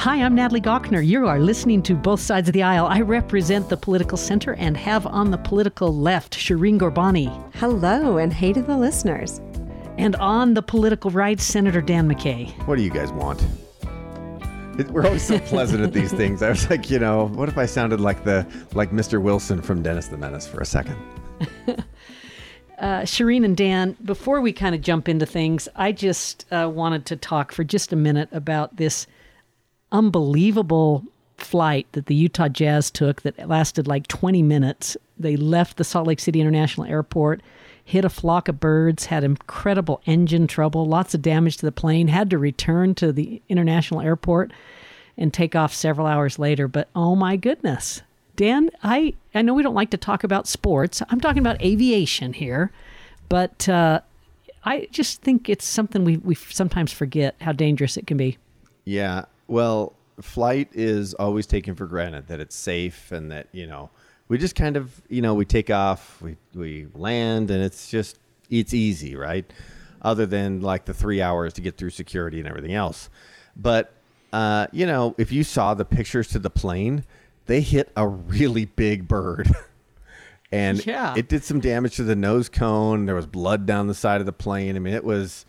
Hi, I'm Natalie Gochner. You are listening to Both Sides of the Aisle. I represent the political center and have on the political left Shireen Ghorbani. Hello, and hey to the listeners. And on the political right, Senator Dan McCay. What do you guys want? We're always so pleasant at these things. I was like, what if I sounded like Mr. Wilson from Dennis the Menace for a second? Shireen and Dan, before we kind of jump into things, I just wanted to talk for just a minute about this unbelievable flight that the Utah Jazz took that lasted like 20 minutes. They left the Salt Lake City International Airport, hit a flock of birds, had incredible engine trouble, lots of damage to the plane, had to return to the international airport and take off several hours later. But oh my goodness, Dan, I know we don't like to talk about sports. I'm talking about aviation here, but I just think it's something we sometimes forget how dangerous it can be. Yeah, well, flight is always taken for granted, that it's safe and that, we just kind of, we take off, we land, and it's easy, right? Other than like the 3 hours to get through security and everything else. But, if you saw the pictures to the plane, they hit a really big bird. And It did some damage to the nose cone. There was blood down the side of the plane. I mean, it was,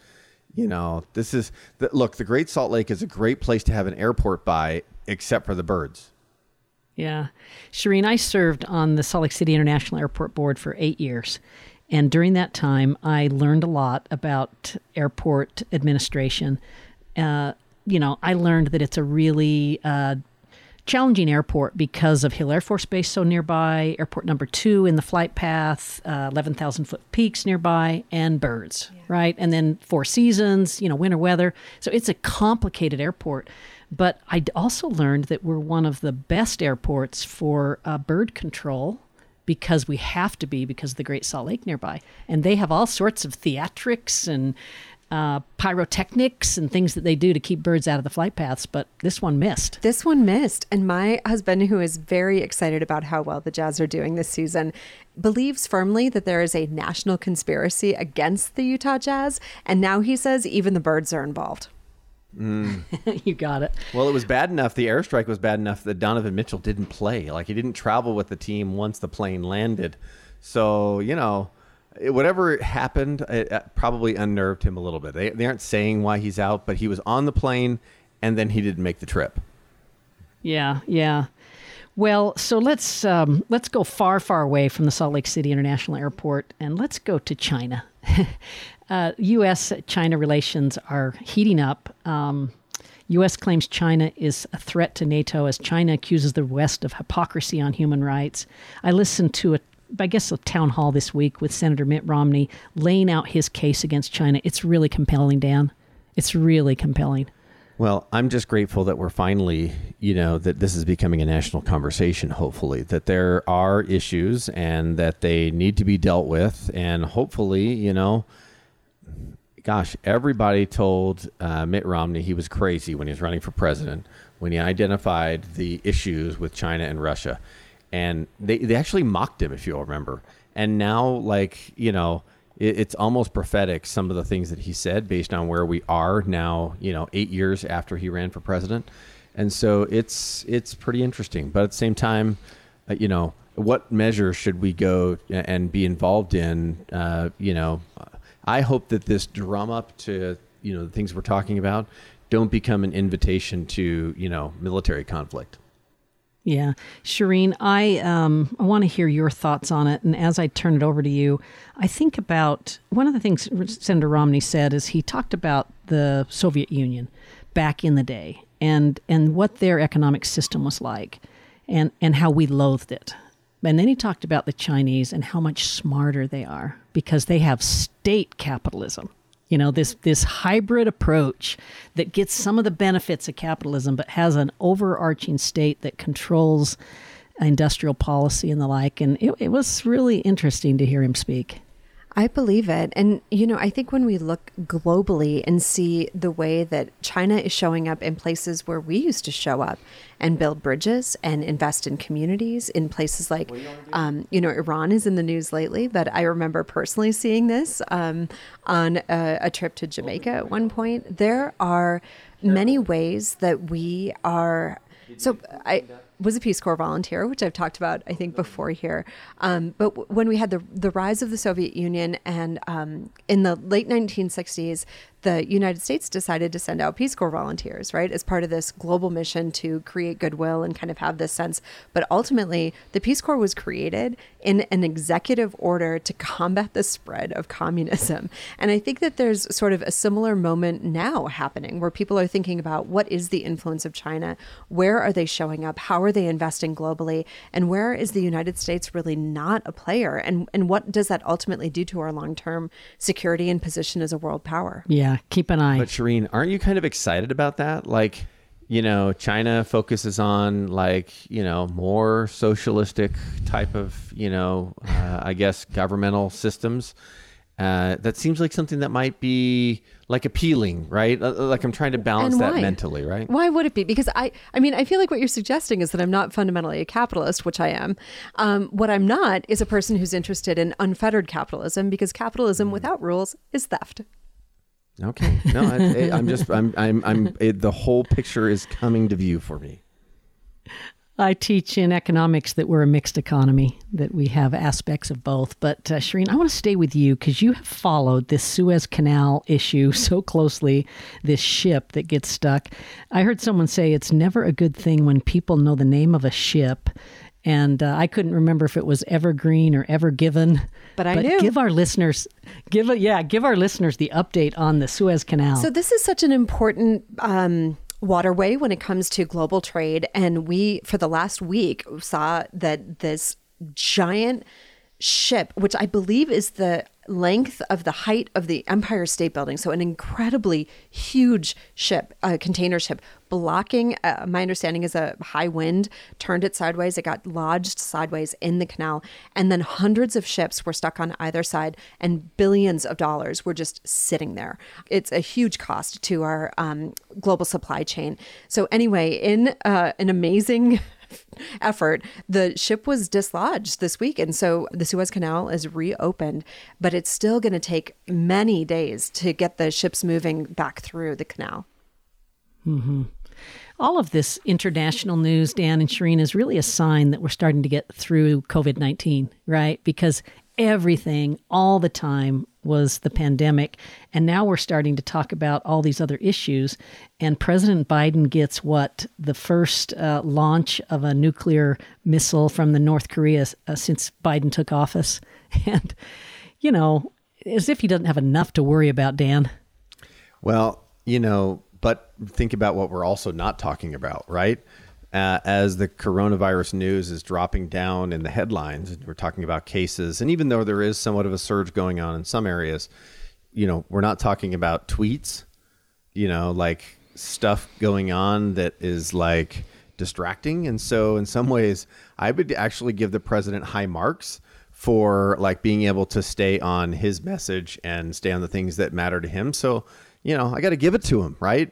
look, the Great Salt Lake is a great place to have an airport by, except for the birds. Yeah. Shireen, I served on the Salt Lake City International Airport Board for 8 years. And during that time, I learned a lot about airport administration. I learned that it's a really challenging airport because of Hill Air Force Base so nearby, airport number 2 in the flight path, 11,000-foot peaks nearby, and birds, right? And then Four Seasons, winter weather. So it's a complicated airport. But I also learned that we're one of the best airports for bird control because we have to be because of the Great Salt Lake nearby. And they have all sorts of theatrics and pyrotechnics and things that they do to keep birds out of the flight paths, but this one missed. And my husband, who is very excited about how well the Jazz are doing this season, believes firmly that there is a national conspiracy against the Utah Jazz, and now he says even the birds are involved. You got it. Well, it was bad enough, the airstrike was bad enough that Donovan Mitchell didn't play. Like, he didn't travel with the team once the plane landed. So, whatever happened, it probably unnerved him a little bit. They aren't saying why he's out, but he was on the plane, and then he didn't make the trip. Yeah. Well, so let's go far, far away from the Salt Lake City International Airport, and let's go to China. U.S.-China relations are heating up. U.S. claims China is a threat to NATO as China accuses the West of hypocrisy on human rights. I listened to a town hall this week with Senator Mitt Romney laying out his case against China. It's really compelling, Dan. It's really compelling. Well, I'm just grateful that we're finally, that this is becoming a national conversation, hopefully, that there are issues and that they need to be dealt with. And hopefully, everybody told Mitt Romney he was crazy when he was running for president, when he identified the issues with China and Russia. And they actually mocked him, if you'll remember. And now, it's almost prophetic, some of the things that he said based on where we are now, 8 years after he ran for president. And so it's pretty interesting. But at the same time, what measures should we go and be involved in? I hope that this drum up to, the things we're talking about don't become an invitation to, military conflict. Yeah. Shireen, I want to hear your thoughts on it. And as I turn it over to you, I think about one of the things Senator Romney said is he talked about the Soviet Union back in the day and what their economic system was like and how we loathed it. And then he talked about the Chinese and how much smarter they are because they have state capitalism. This hybrid approach that gets some of the benefits of capitalism, but has an overarching state that controls industrial policy and the like. And it was really interesting to hear him speak. I believe it. And, I think when we look globally and see the way that China is showing up in places where we used to show up and build bridges and invest in communities in places like, Iran is in the news lately, but I remember personally seeing this on a trip to Jamaica at one point. There are many ways that we are. So I was a Peace Corps volunteer, which I've talked about, I think, before here. But when we had the rise of the Soviet Union and in the late 1960s, the United States decided to send out Peace Corps volunteers, right, as part of this global mission to create goodwill and kind of have this sense. But ultimately, the Peace Corps was created in an executive order to combat the spread of communism. And I think that there's sort of a similar moment now happening where people are thinking about what is the influence of China? Where are they showing up? How are they investing globally? And where is the United States really not a player? And what does that ultimately do to our long-term security and position as a world power? Yeah, keep an eye. But Shireen, aren't you kind of excited about that? Like, China focuses on more socialistic type of, I guess, governmental systems. That seems like something that might be like appealing, right? Like I'm trying to balance that mentally, right? Why would it be? Because I feel like what you're suggesting is that I'm not fundamentally a capitalist, which I am. What I'm not is a person who's interested in unfettered capitalism, because capitalism without rules is theft. Okay. No, the whole picture is coming to view for me. I teach in economics that we're a mixed economy, that we have aspects of both. But Shireen, I want to stay with you because you have followed this Suez Canal issue so closely, this ship that gets stuck. I heard someone say it's never a good thing when people know the name of a ship. And I couldn't remember if it was Evergreen or Ever Given. But I knew. Give our listeners the update on the Suez Canal. So this is such an important waterway when it comes to global trade. And we, for the last week, saw that this giant ship, which I believe is the length of the height of the Empire State Building, so an incredibly huge ship, a container ship, blocking, my understanding is a high wind, turned it sideways. It got lodged sideways in the canal. And then hundreds of ships were stuck on either side and billions of dollars were just sitting there. It's a huge cost to our global supply chain. So anyway, in an amazing effort, the ship was dislodged this week. And so the Suez Canal is reopened, but it's still going to take many days to get the ships moving back through the canal. Mm-hmm. All of this international news, Dan and Shireen, is really a sign that we're starting to get through COVID-19, right? Because everything all the time was the pandemic. And now we're starting to talk about all these other issues. And President Biden gets the first launch of a nuclear missile from the North Korea since Biden took office. And, as if he doesn't have enough to worry about, Dan. Well, but think about what we're also not talking about, right? As the coronavirus news is dropping down in the headlines, we're talking about cases. And even though there is somewhat of a surge going on in some areas, we're not talking about tweets, like stuff going on that is like distracting. And so in some ways, I would actually give the president high marks for like being able to stay on his message and stay on the things that matter to him. So, I got to give it to him, right?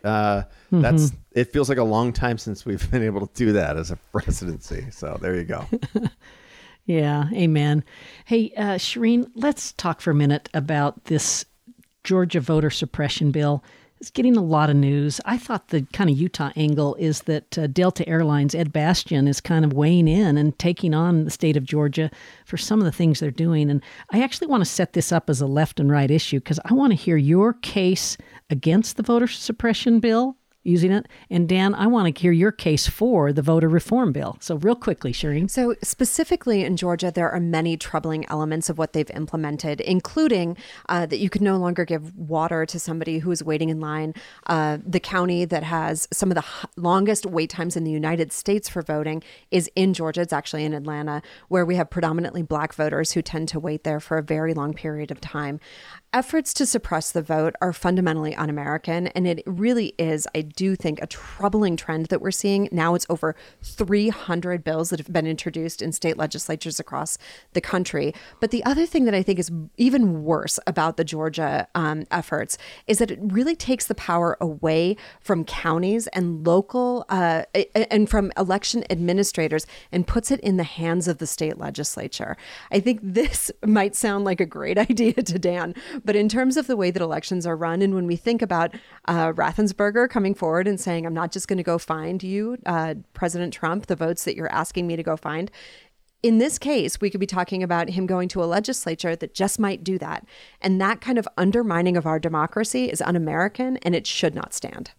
It feels like a long time since we've been able to do that as a presidency. So there you go. Yeah, amen. Hey, Shireen, let's talk for a minute about this Georgia voter suppression bill. It's getting a lot of news. I thought the kind of Utah angle is that Delta Airlines, Ed Bastian, is kind of weighing in and taking on the state of Georgia for some of the things they're doing. And I actually want to set this up as a left and right issue because I want to hear your case against the voter suppression bill, using it. And Dan, I want to hear your case for the voter reform bill. So real quickly, Shireen. So specifically in Georgia, there are many troubling elements of what they've implemented, including that you can no longer give water to somebody who is waiting in line. The county that has some of the longest wait times in the United States for voting is in Georgia. It's actually in Atlanta, where we have predominantly Black voters who tend to wait there for a very long period of time. efforts to suppress the vote are fundamentally un-American, and it really is, I do think, a troubling trend that we're seeing. Now it's over 300 bills that have been introduced in state legislatures across the country. But the other thing that I think is even worse about the Georgia efforts is that it really takes the power away from counties and local and from election administrators and puts it in the hands of the state legislature. I think this might sound like a great idea to Dan, but in terms of the way that elections are run, and when we think about Raffensperger coming forward and saying, I'm not just going to go find you, President Trump, the votes that you're asking me to go find. In this case, we could be talking about him going to a legislature that just might do that. And that kind of undermining of our democracy is un-American, and it should not stand.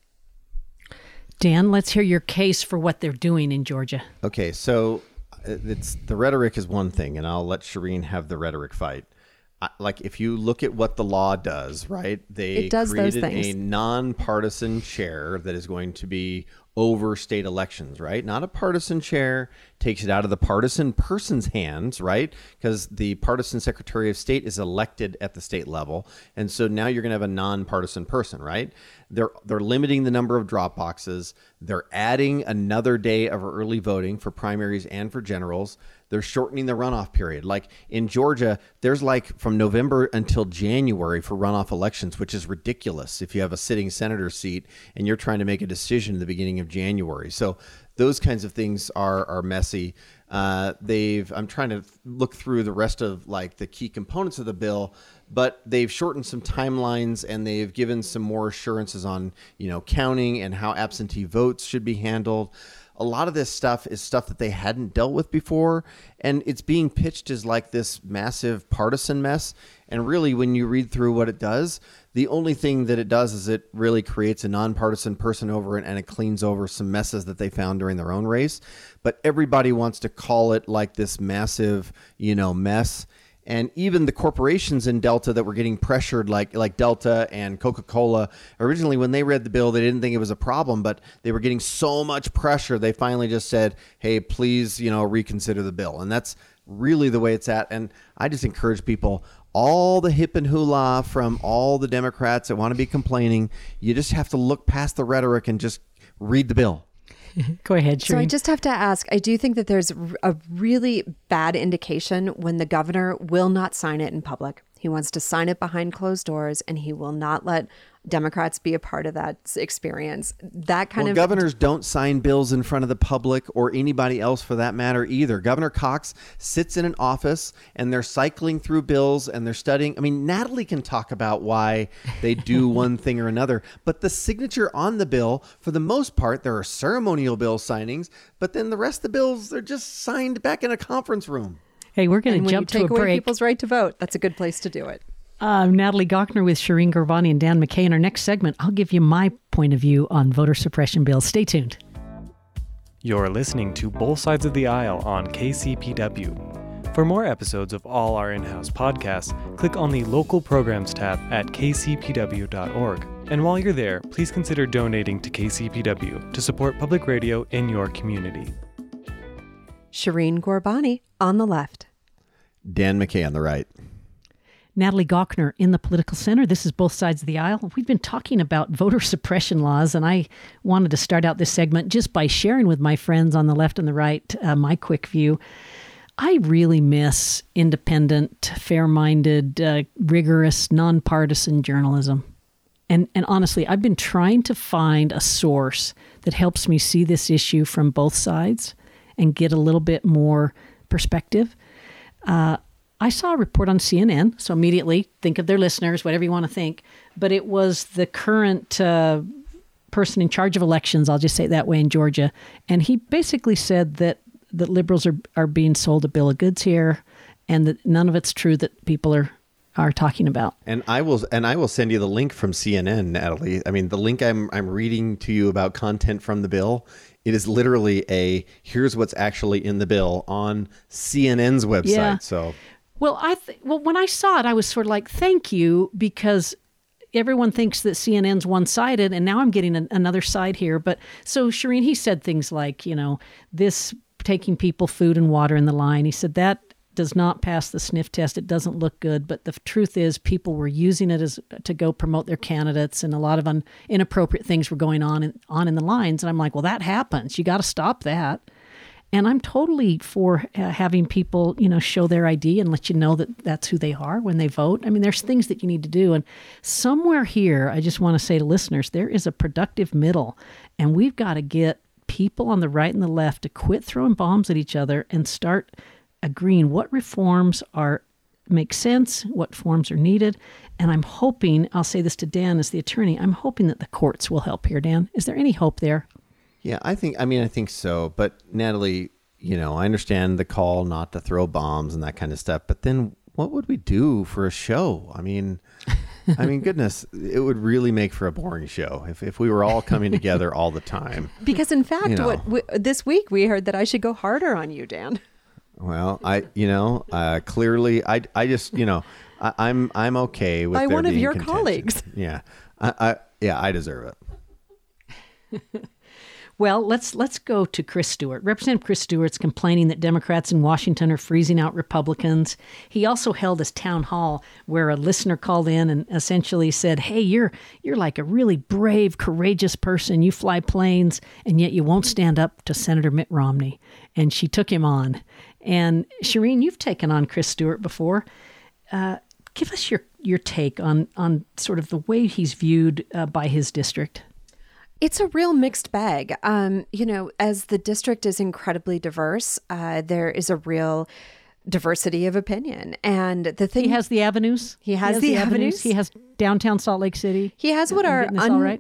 Dan, let's hear your case for what they're doing in Georgia. Okay, so the rhetoric is one thing, and I'll let Shireen have the rhetoric fight. Like, if you look at what the law does, right? They created a nonpartisan chair that is going to be over state elections, right? Not a partisan chair, takes it out of the partisan person's hands, right? Because the partisan Secretary of State is elected at the state level. And so now you're going to have a nonpartisan person, right? They're limiting the number of drop boxes. They're adding another day of early voting for primaries and for generals. They're shortening the runoff period. Like in Georgia, there's like from November until January for runoff elections, which is ridiculous if you have a sitting senator seat and you're trying to make a decision at the beginning of January. So those kinds of things are messy. I'm trying to look through the rest of like the key components of the bill, but they've shortened some timelines and they've given some more assurances on, counting and how absentee votes should be handled. A lot of this stuff is stuff that they hadn't dealt with before, and it's being pitched as like this massive partisan mess. And really, when you read through what it does, the only thing that it does is it really creates a nonpartisan person over it, and it cleans over some messes that they found during their own race. But everybody wants to call it like this massive, mess. And even the corporations in Delta that were getting pressured, like Delta and Coca-Cola, originally when they read the bill, they didn't think it was a problem, but they were getting so much pressure, they finally just said, hey, please, reconsider the bill. And that's really the way it's at. And I just encourage people, all the hip and hula from all the Democrats that want to be complaining, you just have to look past the rhetoric and just read the bill. Go ahead, Shireen. So I just have to ask, I do think that there's a really bad indication when the governor will not sign it in public. He wants to sign it behind closed doors, and he will not let Democrats be a part of that experience. Governors don't sign bills in front of the public or anybody else for that matter either. Governor Cox sits in an office and they're cycling through bills and they're studying. I mean, Natalie can talk about why they do one thing or another, but the signature on the bill, for the most part, there are ceremonial bill signings, but then the rest of the bills, they're just signed back in a conference room. Hey, we're going to jump to a break. Take away people's right to vote. That's a good place to do it. Natalie Gochnour with Shireen Ghorbani and Dan McKay. In our next segment, I'll give you my point of view on voter suppression bills. Stay tuned. You're listening to Both Sides of the Aisle on KCPW. For more episodes of all our in-house podcasts, click on the Local Programs tab at kcpw.org. And while you're there, please consider donating to KCPW to support public radio in your community. Shireen Ghorbani on the left. Dan McKay on the right. Natalie Gochnour in the Political Center. This is Both Sides of the Aisle. We've been talking about voter suppression laws, and I wanted to start out this segment just by sharing with my friends on the left and the right my quick view. I really miss independent, fair-minded, rigorous, nonpartisan journalism. And honestly, I've been trying to find a source that helps me see this issue from both sides and get a little bit more perspective. I saw a report on CNN, so immediately think of their listeners, whatever you want to think, but it was the current person in charge of elections, I'll just say it that way, in Georgia, and he basically said that liberals are being sold a bill of goods here, and that none of it's true that people are talking about. And I will send you the link from CNN, Natalie. I mean, the link I'm reading to you about content from the bill, it is literally here's what's actually in the bill on CNN's website. Yeah. So. Well, when I saw it, I was sort of like, thank you, because everyone thinks that CNN's one-sided, and now I'm getting another side here. But so, Shireen, he said things like, this taking people food and water in the line. He said that does not pass the sniff test. It doesn't look good. But the truth is people were using it as to go promote their candidates, and a lot of inappropriate things were going on in the lines. And I'm like, well, that happens. You got to stop that. And I'm totally for having people, show their ID and let you know that that's who they are when they vote. I mean, there's things that you need to do. And somewhere here, I just want to say to listeners, there is a productive middle. And we've got to get people on the right and the left to quit throwing bombs at each other and start agreeing what reforms make sense, what forms are needed. And I'm hoping, I'll say this to Dan as the attorney, I'm hoping that the courts will help here, Dan. Is there any hope there? Yeah, I think so. But Natalie, I understand the call not to throw bombs and that kind of stuff. But then what would we do for a show? I mean, goodness, it would really make for a boring show if we were all coming together all the time. Because in fact, this week we heard that I should go harder on you, Dan. Well, clearly I just, I'm okay with by there one of being your contention. colleagues. Yeah. I deserve it. Well, let's go to Chris Stewart. Representative Chris Stewart's complaining that Democrats in Washington are freezing out Republicans. He also held his town hall where a listener called in and essentially said, hey, you're like a really brave, courageous person. You fly planes, and yet you won't stand up to Senator Mitt Romney. And she took him on. And Shireen, you've taken on Chris Stewart before. Give us your take on sort of the way he's viewed by his district. It's a real mixed bag. As the district is incredibly diverse, there is a real diversity of opinion. And the thing, he has the avenues. He has the avenues. He has downtown Salt Lake City. He has what are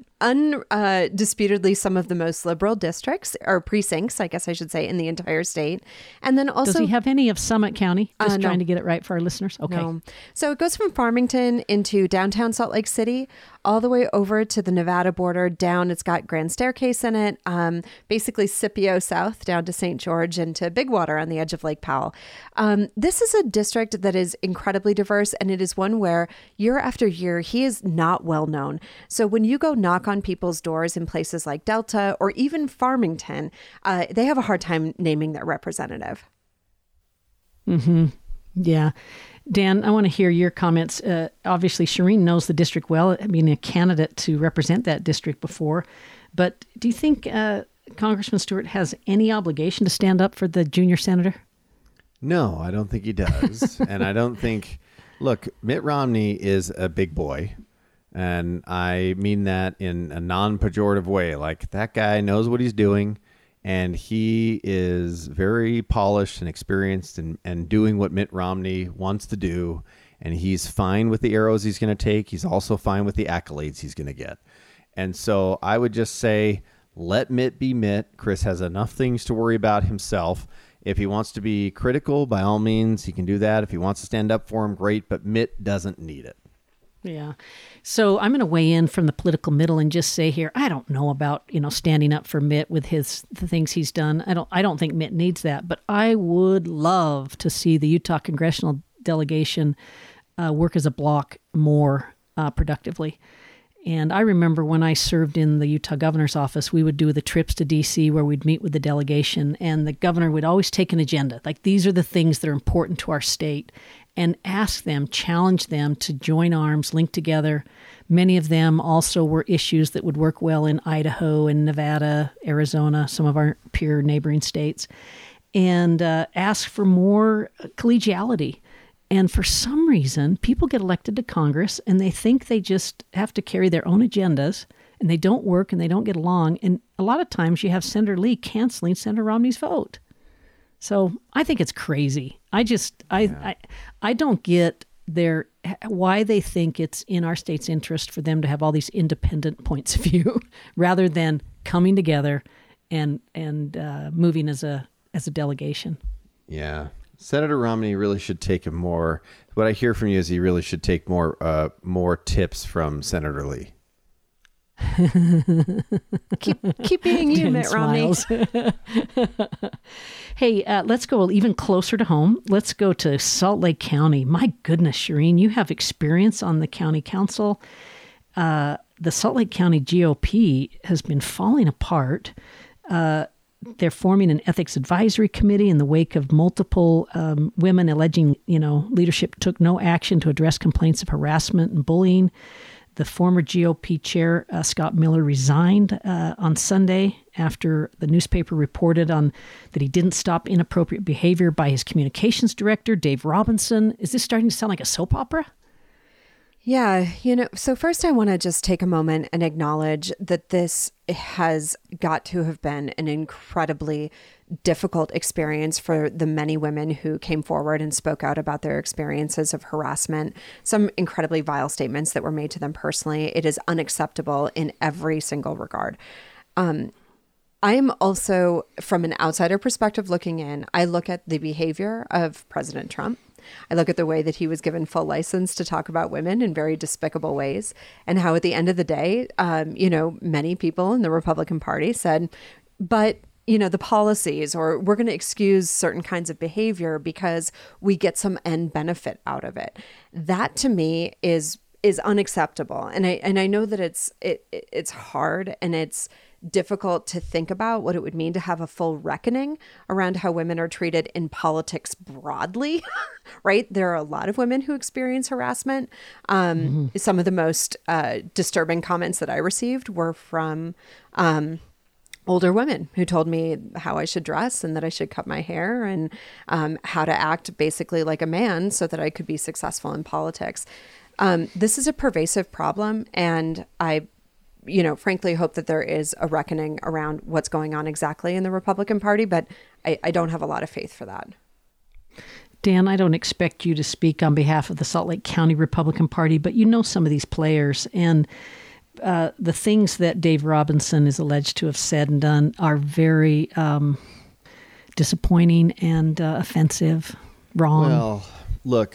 undisputedly some of the most liberal districts or precincts, I guess I should say, in the entire state. And then also, does he have any of Summit County? Just trying to get it right for our listeners. Okay. No. So it goes from Farmington into downtown Salt Lake City, all the way over to the Nevada border down. It's got Grand Staircase in it, basically Scipio South down to St. George and to Big Water on the edge of Lake Powell. This is a district that is incredibly diverse, and it is one where year after year, he is not well known. So when you go knock on people's doors in places like Delta or even Farmington, they have a hard time naming their representative. Mm-hmm. Yeah. Dan, I want to hear your comments. Obviously, Shireen knows the district well, being a candidate to represent that district before. But do you think Congressman Stewart has any obligation to stand up for the junior senator? No, I don't think he does. And I don't think, look, Mitt Romney is a big boy. And I mean that in a non-pejorative way. Like, that guy knows what he's doing. And he is very polished and experienced and doing what Mitt Romney wants to do. And he's fine with the arrows he's going to take. He's also fine with the accolades he's going to get. And so I would just say, let Mitt be Mitt. Chris has enough things to worry about himself. If he wants to be critical, by all means, he can do that. If he wants to stand up for him, great. But Mitt doesn't need it. Yeah. So I'm going to weigh in from the political middle and just say here, I don't know about, standing up for Mitt with the things he's done. I don't think Mitt needs that, but I would love to see the Utah congressional delegation work as a bloc more productively. And I remember when I served in the Utah governor's office, we would do the trips to D.C. where we'd meet with the delegation, and the governor would always take an agenda. Like, these are the things that are important to our state, and ask them, challenge them to join arms, link together. Many of them also were issues that would work well in Idaho and Nevada, Arizona, some of our peer neighboring states, and ask for more collegiality. And for some reason, people get elected to Congress and they think they just have to carry their own agendas, and they don't work and they don't get along. And a lot of times you have Senator Lee canceling Senator Romney's vote. So I think it's crazy. I don't get why they think it's in our state's interest for them to have all these independent points of view rather than coming together and moving as a delegation. Yeah. Senator Romney really should take what I hear from you is he really should take more tips from Senator Lee. keep being you, Mitt Romney. Hey, let's go even closer to home. Let's go to Salt Lake County. My goodness, Shireen, you have experience on the county council. The Salt Lake County GOP has been falling apart. they're forming an ethics advisory committee in the wake of multiple women alleging, leadership took no action to address complaints of harassment and bullying. The former GOP chair, Scott Miller, resigned on Sunday after the newspaper reported on that he didn't stop inappropriate behavior by his communications director, Dave Robinson. Is this starting to sound like a soap opera? Yeah, so first I want to just take a moment and acknowledge that this has got to have been an incredibly difficult experience for the many women who came forward and spoke out about their experiences of harassment, some incredibly vile statements that were made to them personally. It is unacceptable in every single regard. I'm also, from an outsider perspective looking in, I look at the behavior of President Trump. I look at the way that he was given full license to talk about women in very despicable ways, and how at the end of the day, many people in the Republican Party said, but the policies, or we're going to excuse certain kinds of behavior because we get some end benefit out of it. That to me is unacceptable. And I know that it's hard and it's difficult to think about what it would mean to have a full reckoning around how women are treated in politics broadly, right? There are a lot of women who experience harassment. Some of the most disturbing comments that I received were from older women who told me how I should dress and that I should cut my hair and how to act basically like a man so that I could be successful in politics. This is a pervasive problem, and I frankly hope that there is a reckoning around what's going on exactly in the Republican Party, but I don't have a lot of faith for that. Dan, I don't expect you to speak on behalf of the Salt Lake County Republican Party, but you know some of these players, and the things that Dave Robinson is alleged to have said and done are very disappointing and offensive, wrong. Well, look,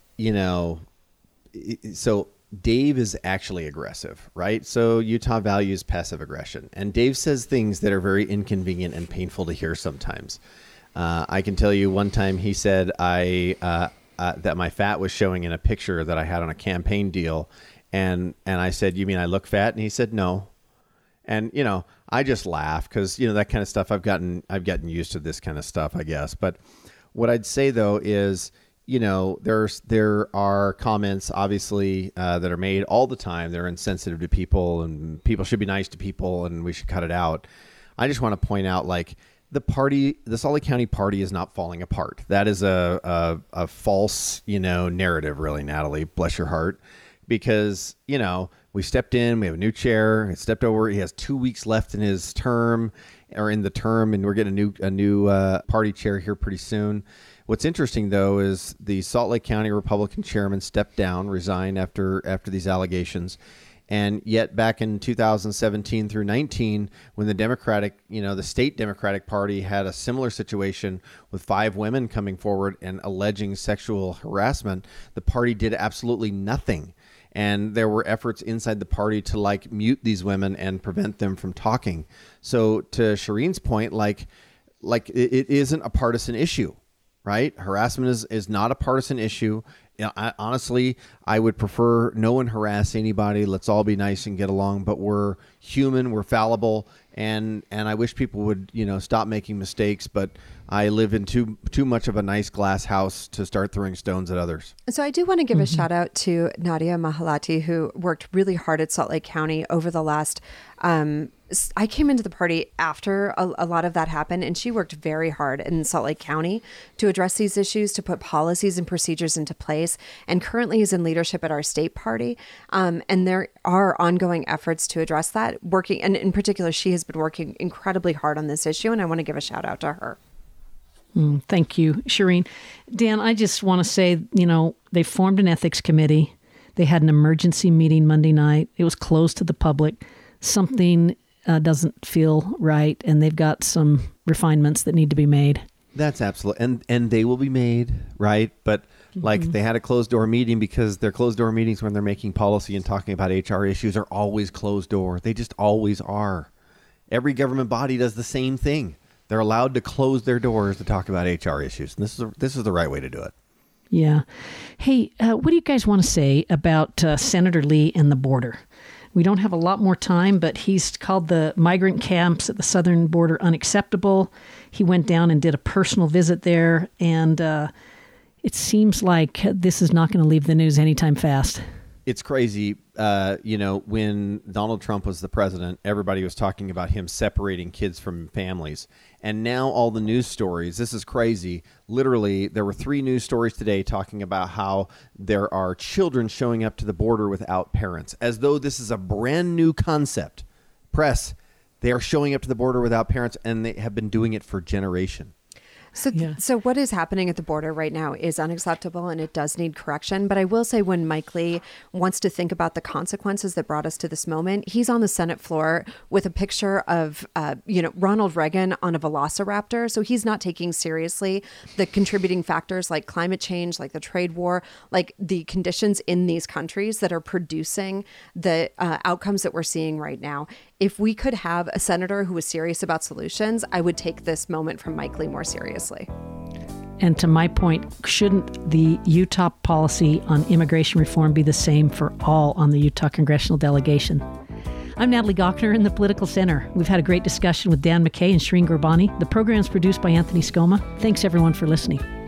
so Dave is actually aggressive, right? So Utah values passive aggression. And Dave says things that are very inconvenient and painful to hear sometimes. I can tell you one time he said that my fat was showing in a picture that I had on a campaign deal. And I said, "You mean I look fat?" And he said, "No." And, I just laugh because, that kind of stuff, I've gotten used to this kind of stuff, I guess. But what I'd say, though, is, there are comments, obviously, that are made all the time. They're insensitive to people, and people should be nice to people, and we should cut it out. I just want to point out, the Salt Lake County Party is not falling apart. That is a false, narrative, really, Natalie. Bless your heart. Because, we stepped in, we have a new chair, he stepped over, he has 2 weeks left in his term, or in the term, and we're getting a new party chair here pretty soon. What's interesting, though, is the Salt Lake County Republican chairman stepped down, resigned after these allegations. And yet back in 2017 through 19, when the state Democratic Party had a similar situation with 5 women coming forward and alleging sexual harassment, the party did absolutely nothing. And there were efforts inside the party to mute these women and prevent them from talking. So to Shireen's point, it isn't a partisan issue, right? Harassment is not a partisan issue. Honestly, I would prefer no one harass anybody. Let's all be nice and get along. But we're human, we're fallible, and I wish people would stop making mistakes. But I live in too much of a nice glass house to start throwing stones at others. So I do want to give a shout out to Nadia Mahalati, who worked really hard at Salt Lake County over the last. I came into the party after a lot of that happened, and she worked very hard in Salt Lake County to address these issues, to put policies and procedures into place, and currently is in leadership at our state party. And there are ongoing efforts to address that, working, and in particular, she has been working incredibly hard on this issue, and I want to give a shout out to her. Thank you, Shireen. Dan, I just want to say, they formed an ethics committee. They had an emergency meeting Monday night. It was closed to the public. Something doesn't feel right, and they've got some refinements that need to be made. That's absolutely, and they will be made, right? But they had a closed door meeting because their closed door meetings when they're making policy and talking about HR issues are always closed door. They just always are. Every government body does the same thing. They're allowed to close their doors to talk about HR issues. And this is the right way to do it. Yeah. Hey, what do you guys want to say about Senator Lee and the border? We don't have a lot more time, but he's called the migrant camps at the southern border unacceptable. He went down and did a personal visit there, and it seems like this is not going to leave the news anytime fast. It's crazy. When Donald Trump was the president, everybody was talking about him separating kids from families. And now all the news stories, this is crazy. Literally, there were 3 news stories today talking about how there are children showing up to the border without parents, as though this is a brand new concept. Press, they are showing up to the border without parents, and they have been doing it for generations. So what is happening at the border right now is unacceptable, and it does need correction. But I will say, when Mike Lee wants to think about the consequences that brought us to this moment, he's on the Senate floor with a picture of, Ronald Reagan on a velociraptor. So he's not taking seriously the contributing factors like climate change, like the trade war, like the conditions in these countries that are producing the outcomes that we're seeing right now. If we could have a senator who was serious about solutions, I would take this moment from Mike Lee more seriously. And to my point, shouldn't the Utah policy on immigration reform be the same for all on the Utah congressional delegation? I'm Natalie Gochner in the Political Center. We've had a great discussion with Dan McKay and Shireen Gurbani. The program is produced by Anthony Scoma. Thanks, everyone, for listening.